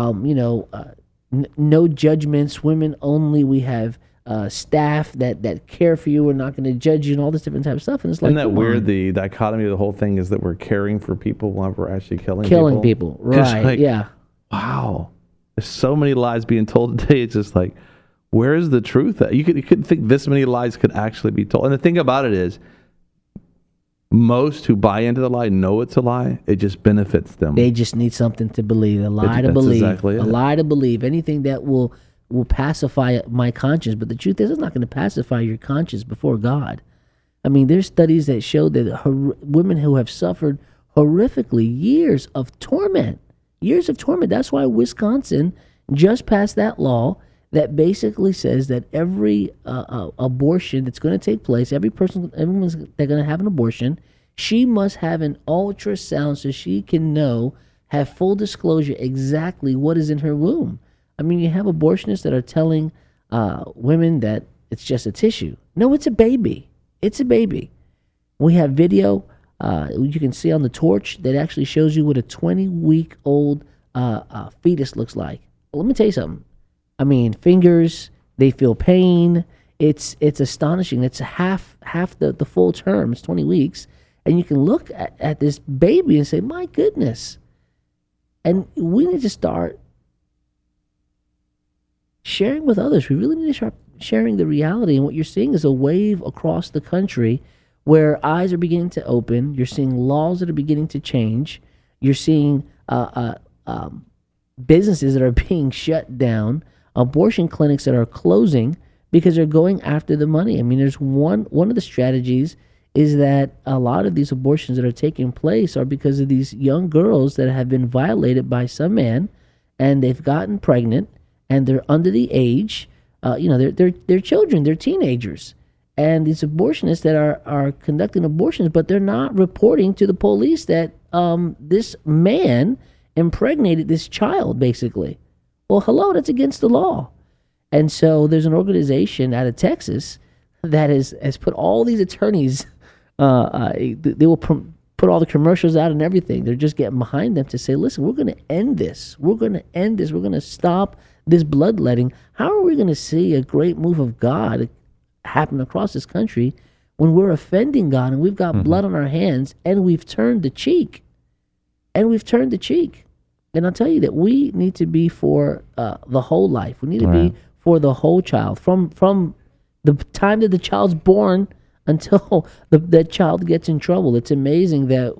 no judgments, women only. We have staff that care for you. We're not going to judge you and all this different type of stuff. And it's like, isn't that weird? The dichotomy of the whole thing is that we're caring for people while we're actually killing people. Right? Yeah. Wow. There's so many lies being told today. It's just like, where is the truth? You couldn't think this many lies could actually be told. And the thing about it is, most who buy into the lie know it's a lie. It just benefits them. They just need something to believe. A lie to believe. Exactly a lie to believe. Anything that will pacify my conscience. But the truth is, it's not going to pacify your conscience before God. I mean, there's studies that show that women who have suffered horrifically years of torment. That's why Wisconsin just passed that law that basically says that every abortion that's going to take place, everyone's they're going to have an abortion, she must have an ultrasound so she can have full disclosure exactly what is in her womb. I mean, you have abortionists that are telling women that it's just a tissue. No, it's a baby. It's a baby. We have video you can see on the torch that actually shows you what a 20-week-old fetus looks like. Well, let me tell you something. I mean, fingers, they feel pain. It's astonishing. It's half the full term. It's 20 weeks. And you can look at this baby and say, my goodness. And we need to start sharing with others. We really need to start sharing the reality. And what you're seeing is a wave across the country where eyes are beginning to open. You're seeing laws that are beginning to change. You're seeing businesses that are being shut down. Abortion clinics that are closing because they're going after the money. I mean, there's one of the strategies is that a lot of these abortions that are taking place are because of these young girls that have been violated by some man, and they've gotten pregnant, and they're under the age. They're children, they're teenagers, and these abortionists that are conducting abortions, but they're not reporting to the police that this man impregnated this child, basically. Well, hello, that's against the law. And so there's an organization out of Texas that has put all these attorneys They will put all the commercials out and everything. They're just getting behind them to say, listen, we're going to end this. We're going to end this. We're going to stop this bloodletting. How are we going to see a great move of God happen across this country when we're offending God and we've got blood on our hands and we've turned the cheek? And I'll tell you that we need to be for the whole life. We need to be for the whole child. From the time that the child's born until that child gets in trouble. It's amazing that,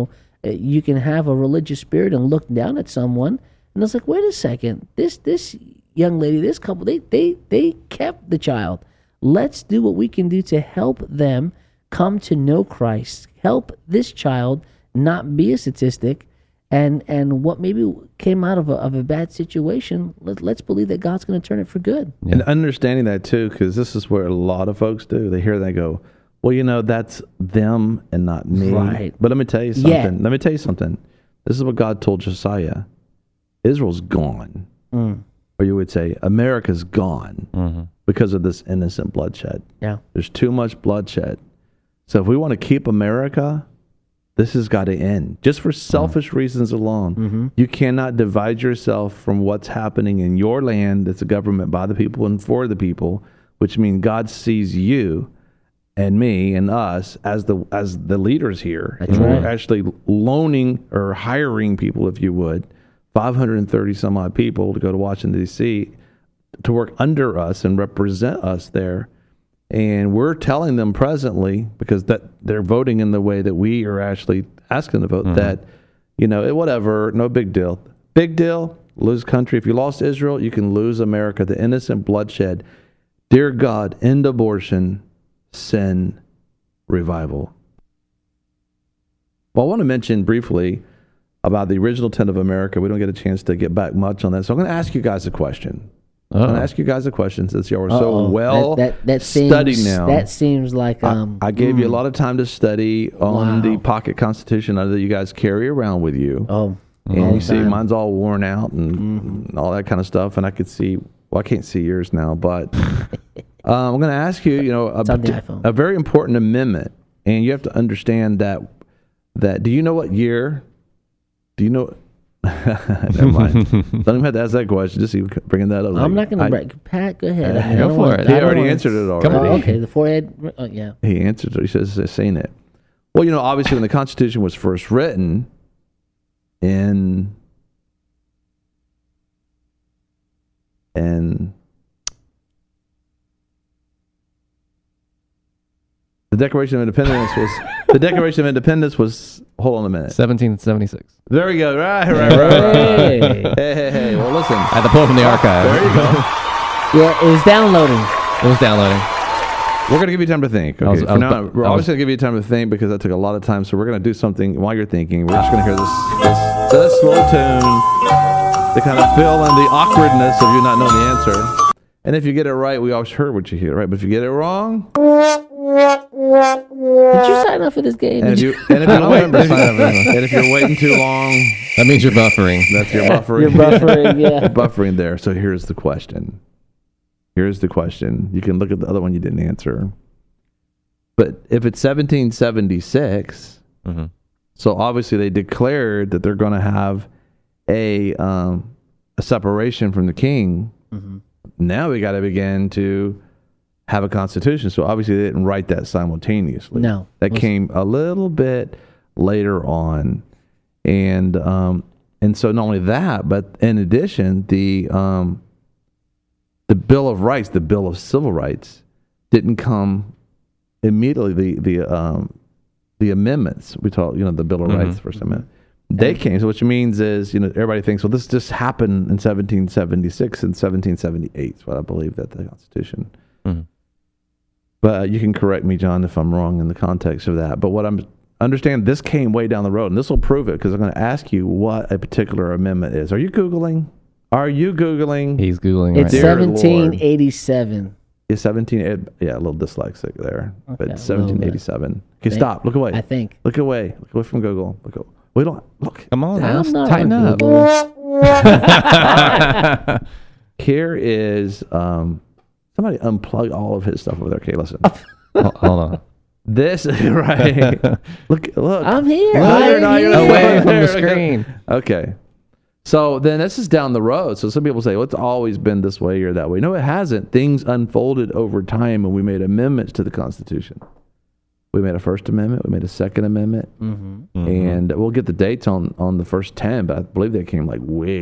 you can have a religious spirit and look down at someone. And it's like, wait a second. This young lady, this couple, they kept the child. Let's do what we can do to help them come to know Christ. Help this child not be a statistic. And what maybe came out of a bad situation, let's believe that God's going to turn it for good. Yeah. And understanding that too, because this is where a lot of folks do. They hear that and go, well, that's them and not me. Right. But let me tell you something. This is what God told Josiah. Israel's gone. Or you would say America's gone because of this innocent bloodshed. Yeah. There's too much bloodshed. So if we want to keep America, this has got to end. Just for selfish reasons alone. You cannot divide yourself from what's happening in your land. It's a government by the people and for the people, which means God sees you and me and us as the leaders here. That's and right. We're actually loaning or hiring people, if you would, 530 some odd people to go to Washington, D.C. to work under us and represent us there. And we're telling them presently, because that they're voting in the way that we are actually asking to vote, that, whatever, no big deal. Big deal, lose country. If you lost Israel, you can lose America. The innocent bloodshed. Dear God, end abortion, send revival. Well, I want to mention briefly about the original intent of America. We don't get a chance to get back much on that. So I'm going to ask you guys a question. I'm going to ask you guys a question since y'all are so well studied now. That seems like... I gave you a lot of time to study on the pocket constitution that you guys carry around with you. And you see mine's all worn out and all that kind of stuff. And I could see... Well, I can't see yours now, but I'm going to ask you, a very important amendment. And you have to understand that do you know what year... Do you know... Never mind. Don't even have to ask that question. Just bringing that up. I'm not going to break. Pat, go ahead. Go for it. He already answered it already. Okay, the forehead. Yeah. He answered it. He says he's seen it. Well, obviously when the Constitution was first written in the Declaration of Independence was hold on a minute. 1776. There we go. Right. Hey. Well, listen. I had to pull it from the archive. There you go. Yeah, it was downloading. We're going to give you time to think. Okay. We're always going to give you time to think because that took a lot of time. So we're going to do something while you're thinking. We're just going to hear this slow tune to kind of fill in the awkwardness of you not knowing the answer. And if you get it right, we always heard what you hear, right? But if you get it wrong... Did you sign up for this game? And if you're waiting too long... That means you're buffering. That's your buffering. You're buffering, yeah. You're buffering there. So here's the question. You can look at the other one you didn't answer. But if it's 1776, so obviously they declared that they're going to have a separation from the king. Now we got to begin to have a constitution. So obviously they didn't write that simultaneously. No. That came a little bit later on. And so not only that, but in addition, the Bill of Rights, the Bill of Civil Rights, didn't come immediately. The amendments, we talk, the Bill of Rights, First Amendment, they came. So which means is, everybody thinks, well, this just happened in 1776 and 1778. Is what I believe that the Constitution. But you can correct me, John, if I'm wrong in the context of that. But what I'm understand, this came way down the road, and this will prove it because I'm going to ask you what a particular amendment is. Are you Googling? He's Googling. It's 1787. It's 17. Yeah, a little dyslexic there, Okay, but 1787. Okay, stop. Look away. I think. Look away. Look away from Google. We don't look. Come on, I'm not tighten on up. Here is somebody unplug all of his stuff over there. Okay, listen. Hold on. This right. Look. I'm here. No, you're Away from there. the screen. Okay. So then this is down the road. So some people say, well, it's always been this way or that way. No, it hasn't. Things unfolded over time and we made amendments to the Constitution. We made a First Amendment. We made a Second Amendment. And we'll get the dates on the first 10, but I believe they came like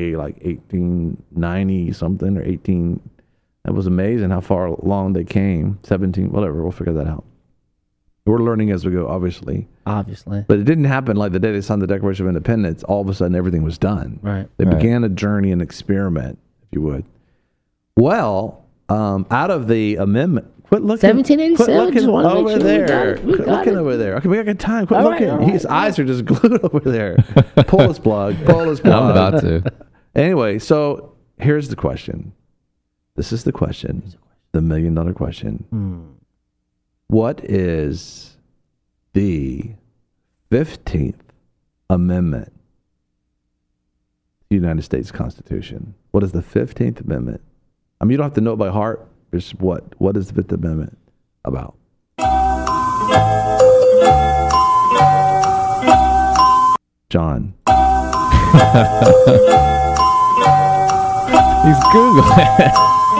1890 something or 18. It was amazing how far along they came. 17, whatever. We'll figure that out. We're learning as we go, obviously. But it didn't happen like the day they signed the Declaration of Independence. All of a sudden, everything was done. Right. They began a journey, an experiment, if you would. Well, out of the amendment, quit looking. 1787. Quit looking over there. We Quit got looking it. over there. Okay, we got good time. Quit All looking. right. His eyes are just glued over there. Pull his plug. Pull his plug. I'm about to. Anyway, so here's the question. This is the question. The $1 million question. What is the 15th Amendment to the United States Constitution? What is the 15th Amendment? I mean, you don't have to know it by heart. It's what is the 5th Amendment about? John. He's Googling.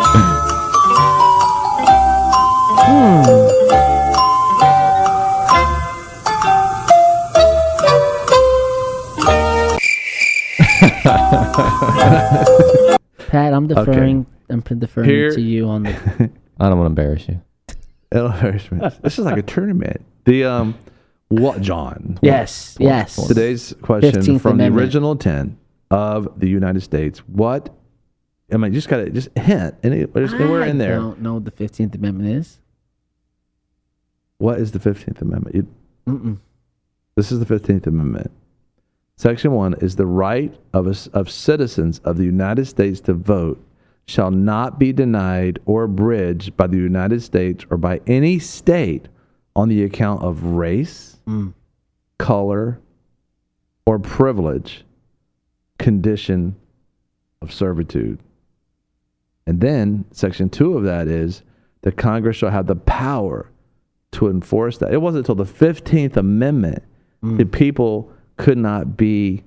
Pat, I'm deferring. I'm deferring Here- to you on the. I don't want to embarrass you. This is like a tournament. The what, John? Yes. Today's question 15th from Amendment. the original 10 of the United States. What? I mean, just gotta hint. We're in there. I don't know what the 15th Amendment is. What is the 15th Amendment? This is the 15th Amendment. Section 1 is the right of citizens of the United States to vote shall not be denied or abridged by the United States or by any state on the account of race, color, or privilege, condition of servitude. And then Section 2 of that is that Congress shall have the power to enforce that. It wasn't until the 15th Amendment that people could not be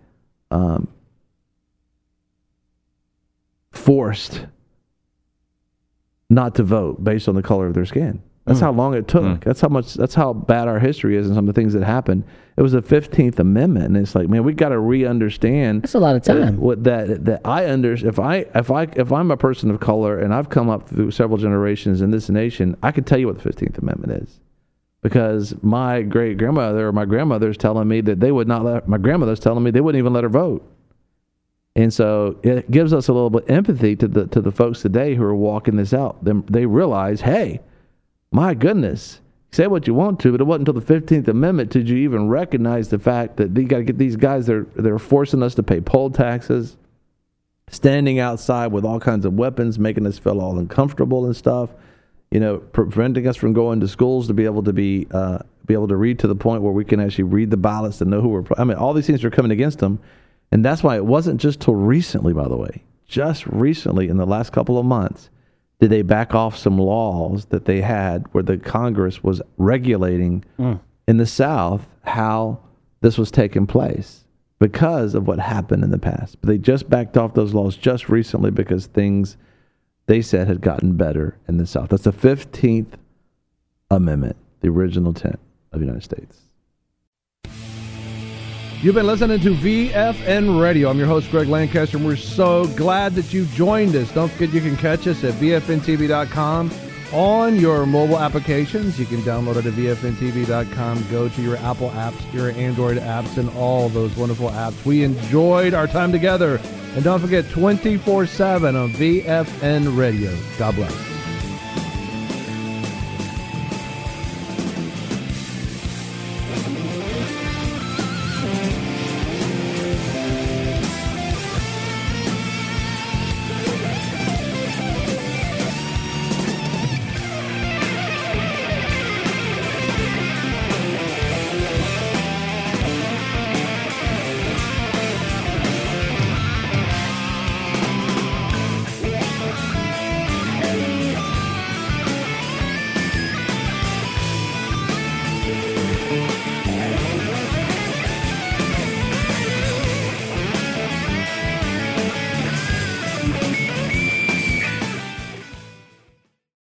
forced not to vote based on the color of their skin. That's how long it took. That's how bad our history is and some of the things that happened. It was the 15th Amendment, and it's like, man, we got to re-understand. That's a lot of time. That I understand. If I'm a person of color and I've come up through several generations in this nation, I could tell you what the 15th Amendment is. Because my great grandmother or my grandmother's telling me that they would not let, my grandmother's telling me they wouldn't even let her vote. And so it gives us a little bit of empathy to the folks today who are walking this out. They realize, hey, my goodness, say what you want to, but it wasn't until the 15th Amendment did you even recognize the fact that you got to get these guys, they're forcing us to pay poll taxes, standing outside with all kinds of weapons, making us feel all uncomfortable and stuff. You know, preventing us from going to schools to be able to be able to read to the point where we can actually read the ballots and know who we're. I mean, all these things are coming against them, and that's why it wasn't just till recently. By the way, just recently in the last couple of months, did they back off some laws that they had where the Congress was regulating in the South how this was taking place because of what happened in the past. But they just backed off those laws just recently because things, they said, had gotten better in the South. That's the 15th Amendment, the original intent of the United States. You've been listening to VFN Radio. I'm your host, Greg Lancaster, and we're so glad that you joined us. Don't forget you can catch us at VFNTV.com on your mobile applications. You can download it at VFNTV.com. Go to your Apple apps, your Android apps, and all those wonderful apps. We enjoyed our time together. And don't forget, 24/7 on VFN Radio. God bless.